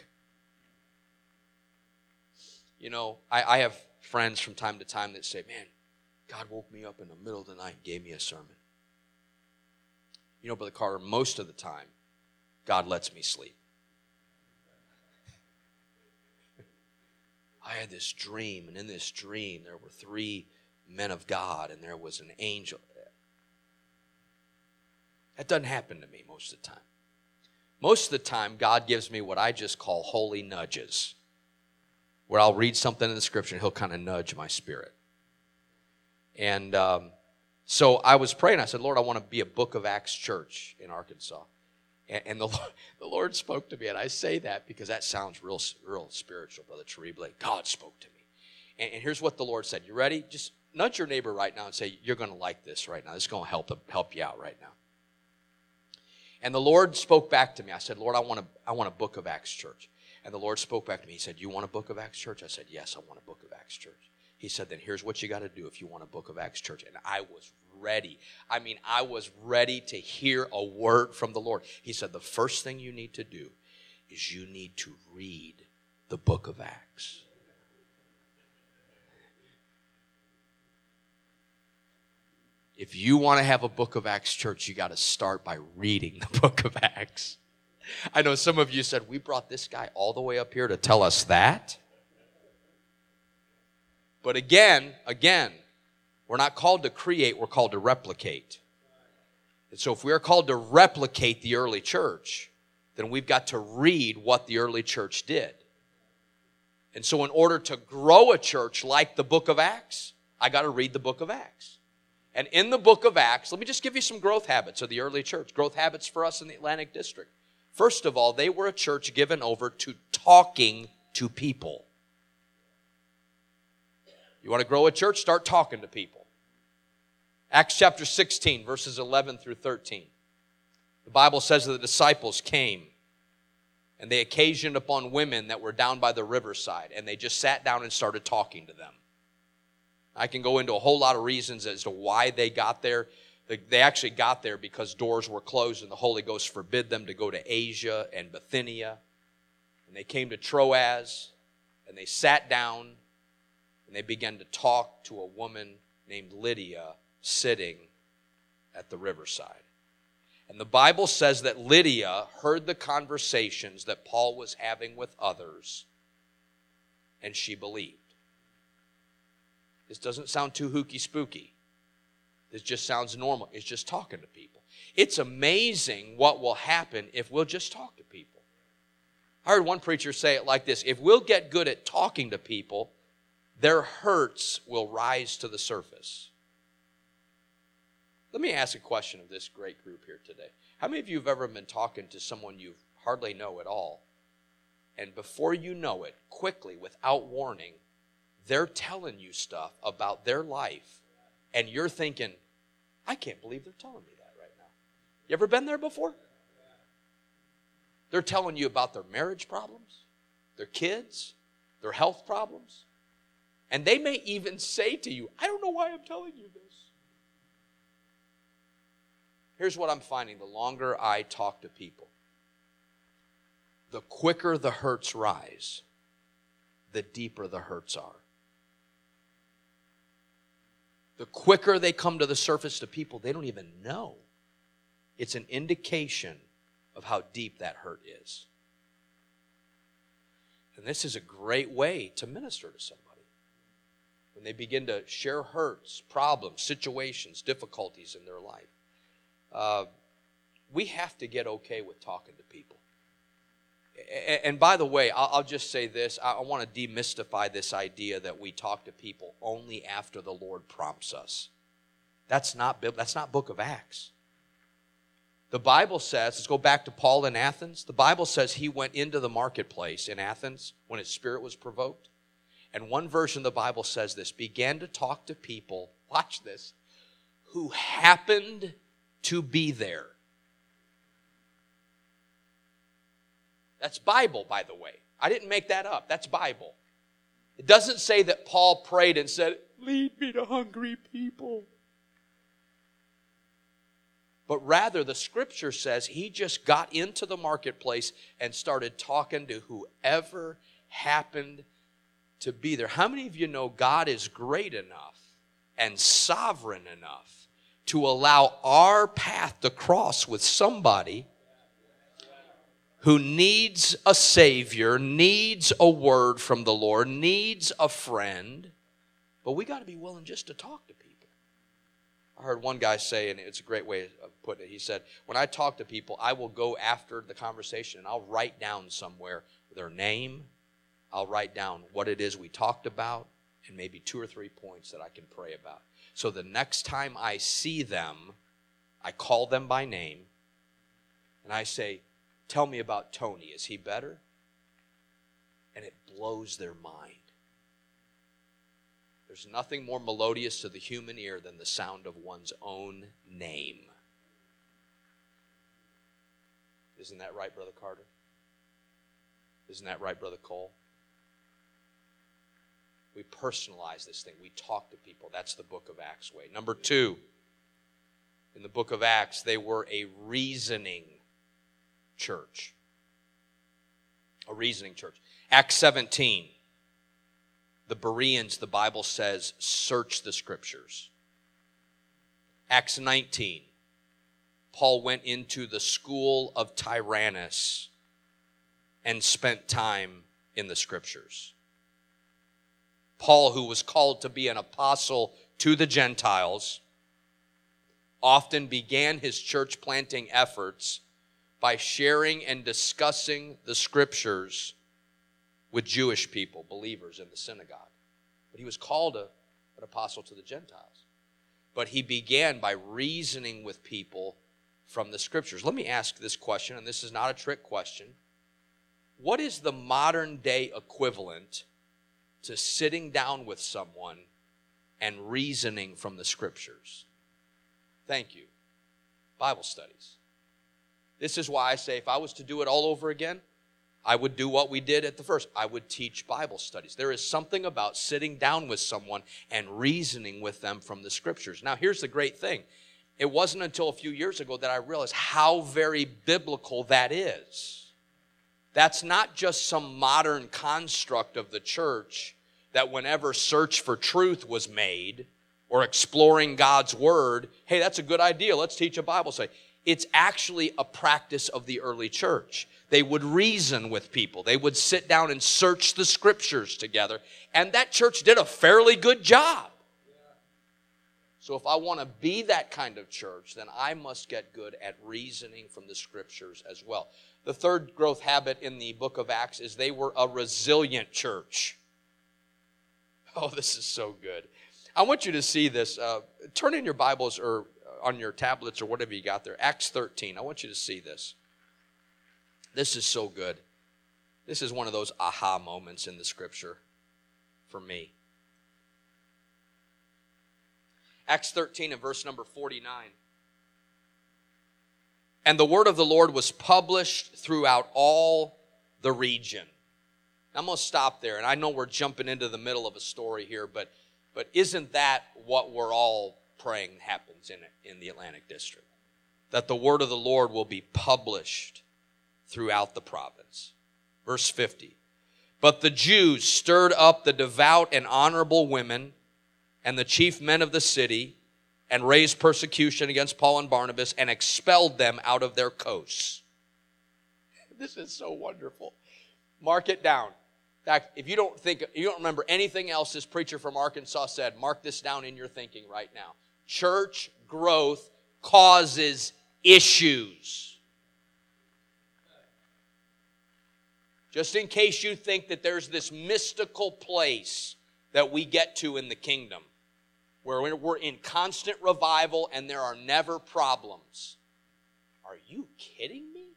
You know, I have friends from time to time that say, man, God woke me up in the middle of the night and gave me a sermon. You know, Brother Carter, most of the time, God lets me sleep. I had this dream, and in this dream, there were 3 men of God, and there was an angel. That doesn't happen to me most of the time. Most of the time, God gives me what I just call holy nudges, where I'll read something in the Scripture, and he'll kind of nudge my spirit. And so I was praying. I said, Lord, I want to be a Book of Acts church in Arkansas. And the Lord spoke to me, and I say that because that sounds real spiritual, Brother Terrible. God spoke to me. And here's what the Lord said. You ready? Just nudge your neighbor right now and say, you're going to like this right now. This is going to help you out right now. And the Lord spoke back to me. I said, Lord, I want a Book of Acts church. And the Lord spoke back to me. He said, you want a Book of Acts church? I said, yes, I want a Book of Acts church. He said, then here's what you got to do if you want a Book of Acts church. And I was ready. I was ready to hear a word from the Lord. He said, the first thing you need to do is you need to read the Book of Acts. If you want to have a Book of Acts church, you got to start by reading the Book of Acts. I know some of you said, we brought this guy all the way up here to tell us that. But again, we're not called to create, we're called to replicate. And so if we're called to replicate the early church, then we've got to read what the early church did. And so in order to grow a church like the Book of Acts, I got to read the Book of Acts. And in the book of Acts, let me just give you some growth habits of the early church, growth habits for us in the Atlantic District. First of all, they were a church given over to talking to people. You want to grow a church? Start talking to people. Acts chapter 16, verses 11 through 13. The Bible says that the disciples came and they occasioned upon women that were down by the riverside, and they just sat down and started talking to them. I can go into a whole lot of reasons as to why they got there. They actually got there because doors were closed and the Holy Ghost forbid them to go to Asia and Bithynia. And they came to Troas and they sat down and they began to talk to a woman named Lydia sitting at the riverside. And the Bible says that Lydia heard the conversations that Paul was having with others, and she believed. This doesn't sound too hooky spooky. This just sounds normal. It's just talking to people. It's amazing what will happen if we'll just talk to people. I heard one preacher say it like this: if we'll get good at talking to people, their hurts will rise to the surface. Let me ask a question of this great group here today. How many of you have ever been talking to someone you hardly know at all, and before you know it, quickly, without warning, they're telling you stuff about their life, and you're thinking, I can't believe they're telling me that right now. You ever been there before? They're telling you about their marriage problems, their kids, their health problems, and they may even say to you, I don't know why I'm telling you this. Here's what I'm finding: the longer I talk to people, the quicker the hurts rise, the deeper the hurts are. The quicker they come to the surface to people they don't even know. It's an indication of how deep that hurt is. And this is a great way to minister to somebody. When they begin to share hurts, problems, situations, difficulties in their life. We have to get okay with talking to people. And by the way, I'll just say this. I want to demystify this idea that we talk to people only after the Lord prompts us. That's not Book of Acts. The Bible says, let's go back to Paul in Athens. The Bible says he went into the marketplace in Athens when his spirit was provoked. And one version of the Bible says this: began to talk to people, watch this, who happened to be there. That's Bible, by the way. I didn't make that up. That's Bible. It doesn't say that Paul prayed and said, lead me to hungry people. But rather, the scripture says he just got into the marketplace and started talking to whoever happened to be there. How many of you know God is great enough and sovereign enough to allow our path to cross with somebody who needs a Savior, needs a word from the Lord, needs a friend, but we got to be willing just to talk to people. I heard one guy say, and it's a great way of putting it, he said, when I talk to people, I will go after the conversation and I'll write down somewhere their name, I'll write down what it is we talked about, and maybe 2 or 3 points that I can pray about. So the next time I see them, I call them by name, and I say, tell me about Tony. Is he better? And it blows their mind. There's nothing more melodious to the human ear than the sound of one's own name. Isn't that right, Brother Carter? Isn't that right, Brother Cole? We personalize this thing. We talk to people. That's the book of Acts way. Number 2, in the book of Acts, they were a reasoning church. A reasoning church. Acts 17, the Bereans, the Bible says, search the scriptures. Acts 19, Paul went into the school of Tyrannus and spent time in the scriptures. Paul, who was called to be an apostle to the Gentiles, often began his church planting efforts by sharing and discussing the scriptures with Jewish people, believers in the synagogue. But he was called an apostle to the Gentiles. but he began by reasoning with people from the Scriptures. Let me ask this question, and this is not a trick question. What is the modern day equivalent to sitting down with someone and reasoning from the Scriptures? Thank you. Bible studies. This is why I say if I was to do it all over again, I would do what we did at the first. I would teach Bible studies. There is something about sitting down with someone and reasoning with them from the Scriptures. Now, here's the great thing. It wasn't until a few years ago that I realized how very biblical that is. That's not just some modern construct of the church that whenever search for truth was made or exploring God's Word, hey, that's a good idea. Let's teach a Bible study. It's actually a practice of the early church. They would reason with people. They would sit down and search the Scriptures together. And that church did a fairly good job. So if I want to be that kind of church, then I must get good at reasoning from the Scriptures as well. The third growth habit in the book of Acts is they were a resilient church. Oh, this is so good. I want you to see this. Turn in your Bibles or on your tablets or whatever you got there. Acts 13. I want you to see this. This is so good. This is one of those aha moments in the Scripture for me. Acts 13 and verse number 49. And the word of the Lord was published throughout all the region. Now, I'm going to stop there, and I know we're jumping into the middle of a story here, but isn't that what we're all praying happens in the Atlantic District? That the word of the Lord will be published throughout the province. Verse 50. But the Jews stirred up the devout and honorable women and the chief men of the city and raised persecution against Paul and Barnabas and expelled them out of their coasts. This is so wonderful. Mark it down. In fact, if you don't remember anything else this preacher from Arkansas said, mark this down in your thinking right now. Church growth causes issues. Just in case you think that there's this mystical place that we get to in the kingdom where we're in constant revival and there are never problems. Are you kidding me?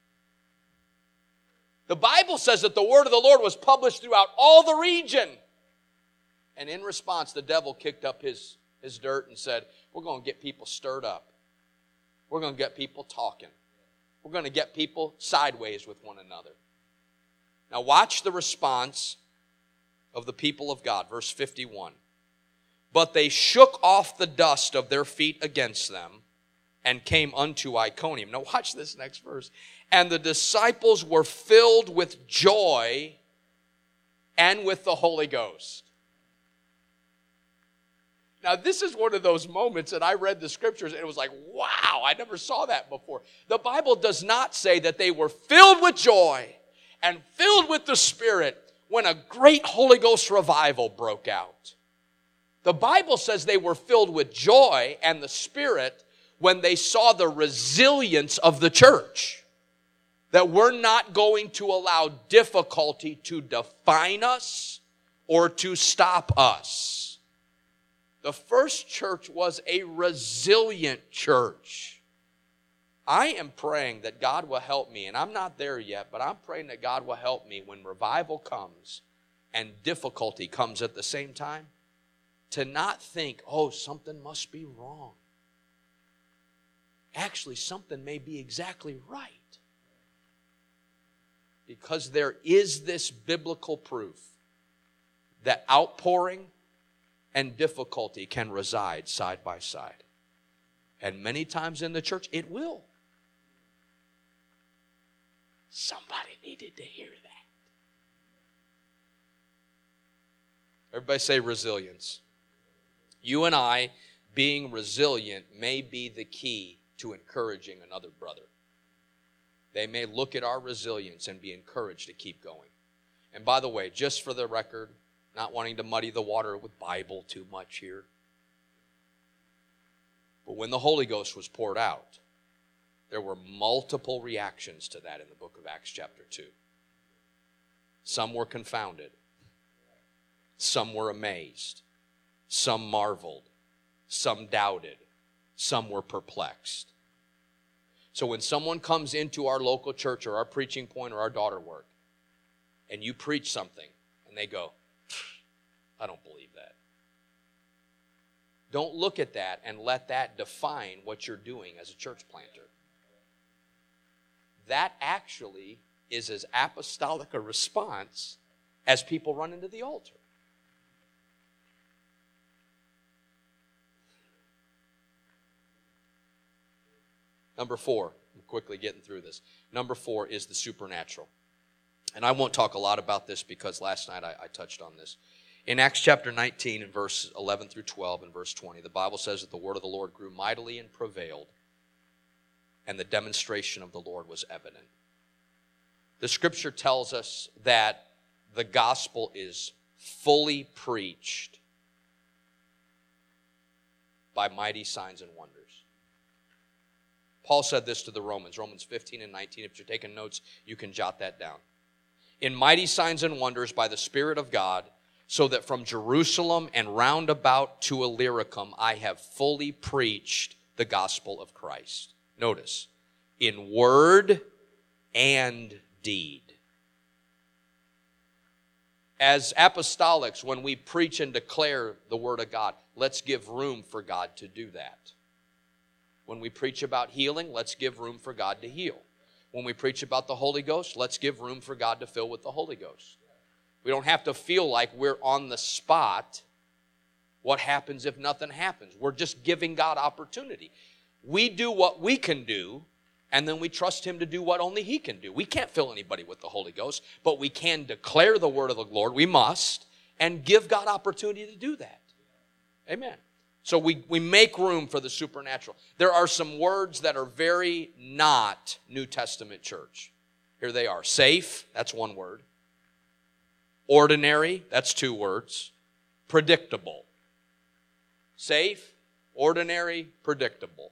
The Bible says that the word of the Lord was published throughout all the region. And in response, the devil kicked up his dirt and said, we're going to get people stirred up. We're going to get people talking. We're going to get people sideways with one another. Now watch the response of the people of God. Verse 51. But they shook off the dust of their feet against them and came unto Iconium. Now watch this next verse. And the disciples were filled with joy and with the Holy Ghost. Now this is one of those moments that I read the Scriptures and it was like, wow, I never saw that before. The Bible does not say that they were filled with joy and filled with the Spirit when a great Holy Ghost revival broke out. The Bible says they were filled with joy and the Spirit when they saw the resilience of the church. That we're not going to allow difficulty to define us or to stop us. The first church was a resilient church. I am praying that God will help me, and I'm not there yet, but I'm praying that God will help me when revival comes and difficulty comes at the same time, to not think, oh, something must be wrong. Actually, something may be exactly right. Because there is this biblical proof that outpouring and difficulty can reside side by side. And many times in the church, it will. Somebody needed to hear that. Everybody say resilience. You and I being resilient may be the key to encouraging another brother. They may look at our resilience and be encouraged to keep going. And by the way, just for the record, not wanting to muddy the water with Bible too much here, but when the Holy Ghost was poured out, there were multiple reactions to that in the book of Acts chapter 2. Some were confounded. Some were amazed. Some marveled. some doubted, some were perplexed. So when someone comes into our local church or our preaching point or our daughter work, and you preach something, and they go, I don't believe that. Don't look at that and let that define what you're doing as a church planter. That actually is as apostolic a response as people run into the altar. Number 4, I'm quickly getting through this. Number 4 is the supernatural. And I won't talk a lot about this because last night I touched on this. In Acts chapter 19 and verse 11 through 12 and verse 20, the Bible says that the word of the Lord grew mightily and prevailed, and the demonstration of the Lord was evident. The scripture tells us that the gospel is fully preached by mighty signs and wonders. Paul said this to the Romans, Romans 15 and 19. If you're taking notes, you can jot that down. In mighty signs and wonders by the Spirit of God, so that from Jerusalem and round about to Illyricum I have fully preached the gospel of Christ. Notice, in word and deed. As apostolics, when we preach and declare the word of God, let's give room for God to do that. When we preach about healing, let's give room for God to heal. When we preach about the Holy Ghost, let's give room for God to fill with the Holy Ghost. We don't have to feel like we're on the spot. What happens if nothing happens? We're just giving God opportunity. We do what we can do, and then we trust Him to do what only He can do. We can't fill anybody with the Holy Ghost, but we can declare the word of the Lord. We must, and give God opportunity to do that. Amen. So we make room for the supernatural. There are some words that are very not New Testament church. Here they are. Safe, that's one word. Ordinary, that's 2 words. Predictable. Safe, ordinary, predictable.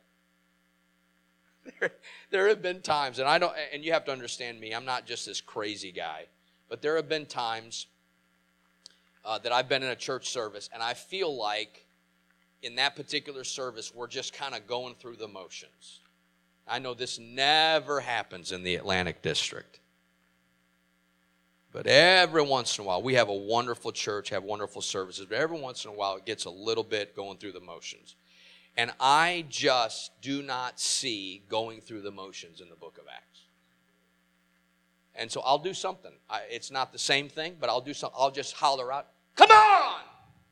There have been times, and you have to understand me, I'm not just this crazy guy, but there have been times that I've been in a church service, and I feel like in that particular service, we're just kind of going through the motions. I know this never happens in the Atlantic District. But every once in a while, we have a wonderful church, have wonderful services, but every once in a while, it gets a little bit going through the motions. And I just do not see going through the motions in the book of Acts. And so I'll do something. It's not the same thing, but I'll do something. I'll just holler out, come on!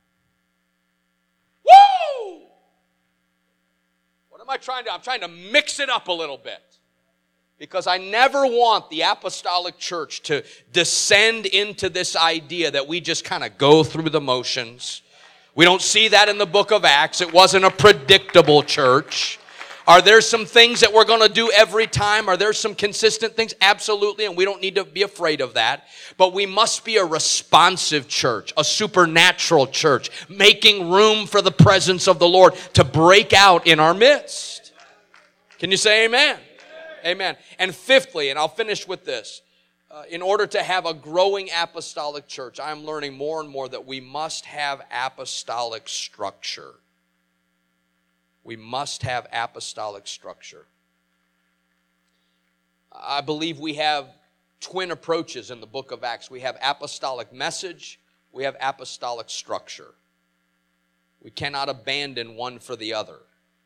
Woo! What am I trying to do? I'm trying to mix it up a little bit. Because I never want the apostolic church to descend into this idea that we just kind of go through the motions. We don't see that in the book of Acts. It wasn't a predictable church. Are there some things that we're going to do every time? Are there some consistent things? Absolutely, and we don't need to be afraid of that. But we must be a responsive church, a supernatural church, making room for the presence of the Lord to break out in our midst. Can you say amen? Amen. And fifthly, and I'll finish with this, in order to have a growing apostolic church, I'm learning more and more that we must have apostolic structure. We must have apostolic structure. I believe we have twin approaches in the book of Acts. We have apostolic message, we have apostolic structure. We cannot abandon one for the other.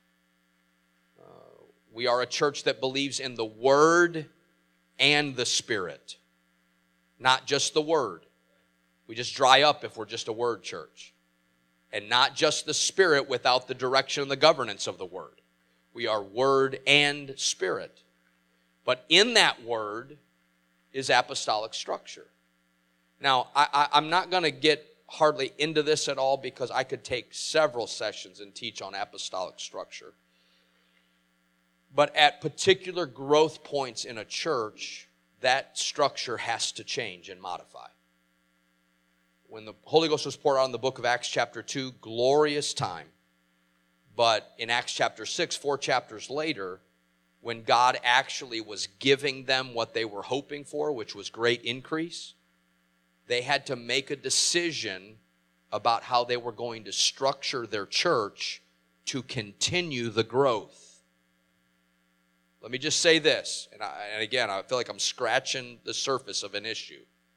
We are a church that believes in the Word and the Spirit, not just the Word. We just dry up if we're just a Word church. And not just the Spirit without the direction and the governance of the Word. We are Word and Spirit. But in that Word is apostolic structure. Now, I'm not going to get hardly into this at all because I could take several sessions and teach on apostolic structure. But at particular growth points in a church, that structure has to change and modify. When the Holy Ghost was poured out in the book of Acts chapter 2, glorious time. But in Acts chapter 6, 4 chapters later, when God actually was giving them what they were hoping for, which was great increase, they had to make a decision about how they were going to structure their church to continue the growth. Let me just say this, and again, I feel like I'm scratching the surface of an issue.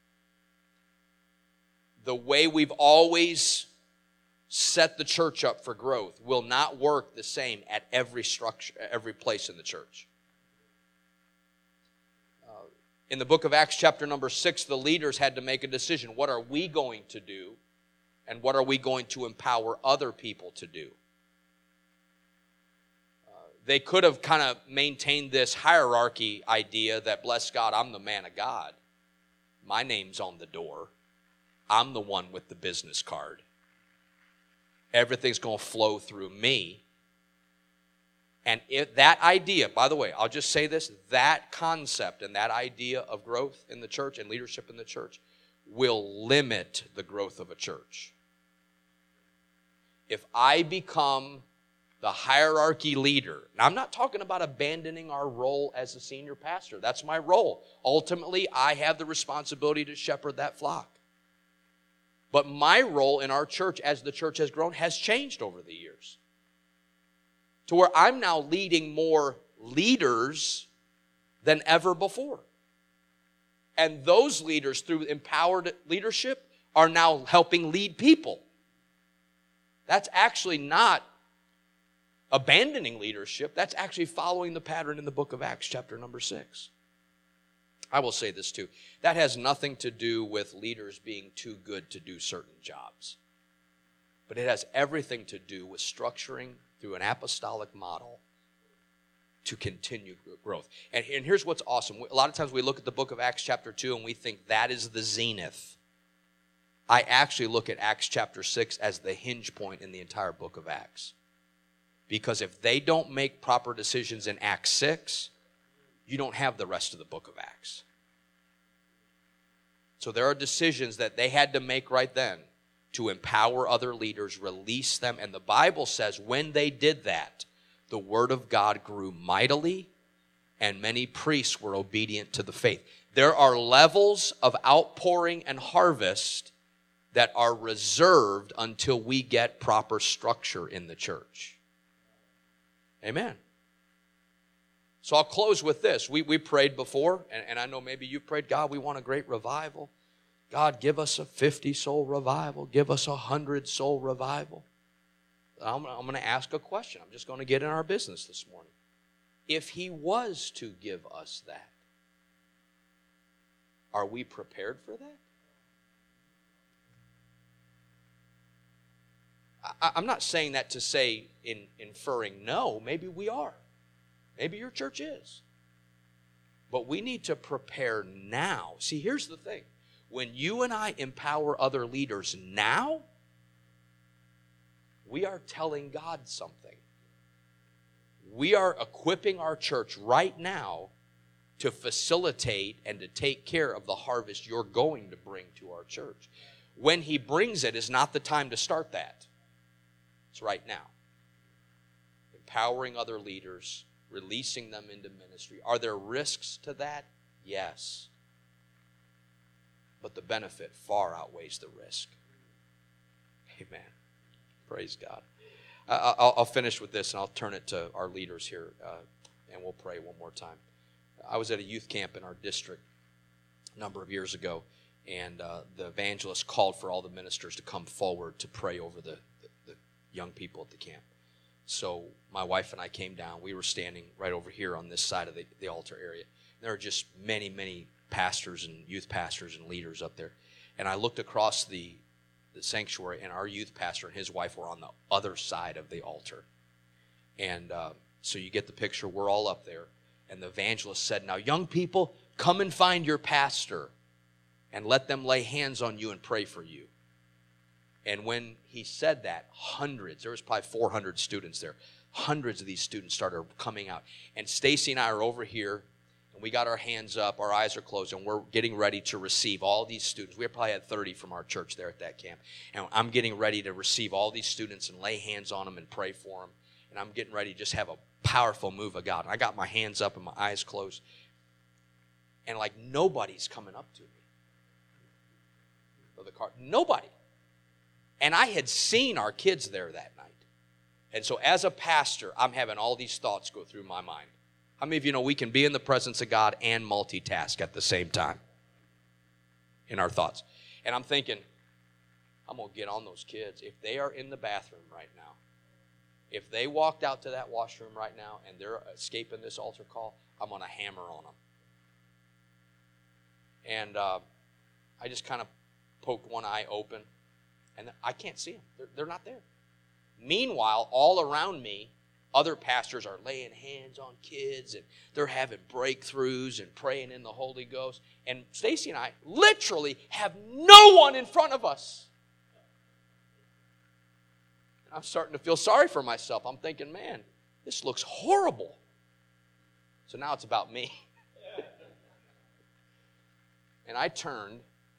The way we've always set the church up for growth will not work the same at every structure, every place in the church. In the book of Acts chapter number 6, the leaders had to make a decision. What are we going to do? And what are we going to empower other people to do? They could have kind of maintained this hierarchy idea that, bless God, I'm the man of God. My name's on the door. I'm the one with the business card. Everything's going to flow through me. And if that idea, by the way, I'll just say this, that concept and that idea of growth in the church and leadership in the church will limit the growth of a church. If I become the hierarchy leader, and I'm not talking about abandoning our role as a senior pastor. That's my role. Ultimately, I have the responsibility to shepherd that flock. But my role in our church as the church has grown has changed over the years, to where I'm now leading more leaders than ever before. And those leaders, through empowered leadership, are now helping lead people. That's actually not abandoning leadership. That's actually following the pattern in the book of Acts chapter number 6. I will say this too. That has nothing to do with leaders being too good to do certain jobs. But it has everything to do with structuring through an apostolic model to continue growth. And here's what's awesome. A lot of times we look at the book of Acts chapter 2 and we think that is the zenith. I actually look at Acts chapter 6 as the hinge point in the entire book of Acts. Because if they don't make proper decisions in Acts 6, you don't have the rest of the book of Acts. So there are decisions that they had to make right then to empower other leaders, release them. And the Bible says when they did that, the word of God grew mightily and many priests were obedient to the faith. There are levels of outpouring and harvest that are reserved until we get proper structure in the church. Amen. So I'll close with this. We prayed before, and I know maybe you prayed, God, we want a great revival. God, give us a 50-soul revival. Give us a 100-soul revival. I'm going to ask a question. I'm just going to get in our business this morning. If he was to give us that, are we prepared for that? I'm not saying that to say inferring no. Maybe we are. Maybe your church is. But we need to prepare now. See, here's the thing. When you and I empower other leaders now, we are telling God something. We are equipping our church right now to facilitate and to take care of the harvest you're going to bring to our church. When he brings it is not the time to start that. It's right now. Empowering other leaders, releasing them into ministry. Are there risks to that? Yes. But the benefit far outweighs the risk. Amen. Praise God. I'll finish with this and I'll turn it to our leaders here and we'll pray one more time. I was at a youth camp in our district a number of years ago, and the evangelist called for all the ministers to come forward to pray over the young people at the camp. So my wife and I came down. We were standing right over here on this side of the altar area. There are just many, many pastors and youth pastors and leaders up there. And I looked across the sanctuary, and our youth pastor and his wife were on the other side of the altar. And so you get the picture. We're all up there. And the evangelist said, now, young people, come and find your pastor and let them lay hands on you and pray for you. And when he said that, hundreds, there was probably 400 students there, hundreds of these students started coming out. And Stacy and I are over here, and we got our hands up, our eyes are closed, and we're getting ready to receive all these students. We probably had 30 from our church there at that camp. And I'm getting ready to receive all these students and lay hands on them and pray for them. And I'm getting ready to just have a powerful move of God. And I got my hands up and my eyes closed. And like nobody's coming up to me. Nobody. And I had seen our kids there that night. And so as a pastor, I'm having all these thoughts go through my mind. How many of you know we can be in the presence of God and multitask at the same time in our thoughts? And I'm thinking, I'm going to get on those kids. If they are in the bathroom right now, if they walked out to that washroom right now and they're escaping this altar call, I'm going to hammer on them. And I just kind of poked one eye open, and I can't see them. They're not there. Meanwhile, all around me, other pastors are laying hands on kids, and they're having breakthroughs and praying in the Holy Ghost. And Stacy and I literally have no one in front of us. I'm starting to feel sorry for myself. I'm thinking, man, this looks horrible. So now it's about me. And I turned,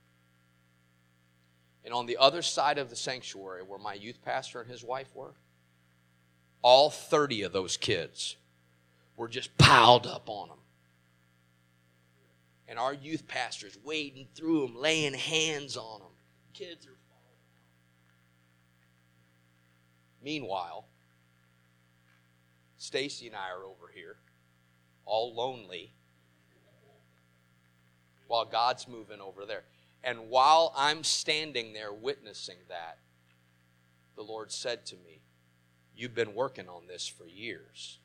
and on the other side of the sanctuary where my youth pastor and his wife were, all 30 of those kids were just piled up on them. And our youth pastor's wading through them, laying hands on them. Kids are falling out. Meanwhile, Stacy and I are over here, all lonely, while God's moving over there. And while I'm standing there witnessing that, the Lord said to me, you've been working on this for years.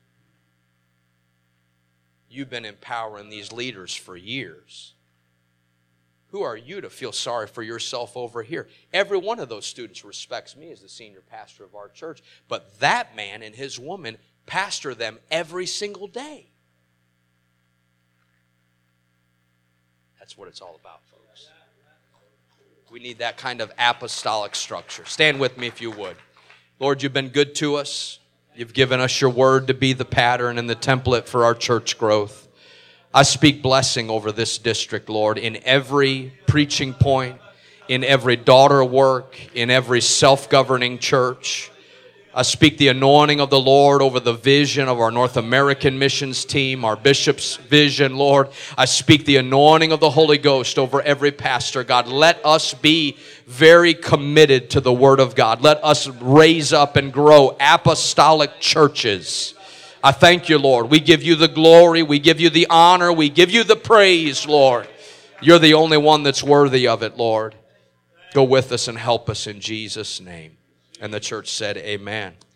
You've been empowering these leaders for years. Who are you to feel sorry for yourself over here? Every one of those students respects me as the senior pastor of our church, but that man and his woman pastor them every single day. That's what it's all about, folks. We need that kind of apostolic structure. Stand with me if you would. Lord, you've been good to us. You've given us your word to be the pattern and the template for our church growth. I speak blessing over this district, Lord, in every preaching point, in every daughter work, in every self-governing church. I speak the anointing of the Lord over the vision of our North American missions team, our bishop's vision, Lord. I speak the anointing of the Holy Ghost over every pastor. God, let us be very committed to the Word of God. Let us raise up and grow apostolic churches. I thank you, Lord. We give you the glory. We give you the honor. We give you the praise, Lord. You're the only one that's worthy of it, Lord. Go with us and help us in Jesus' name. And the church said, amen.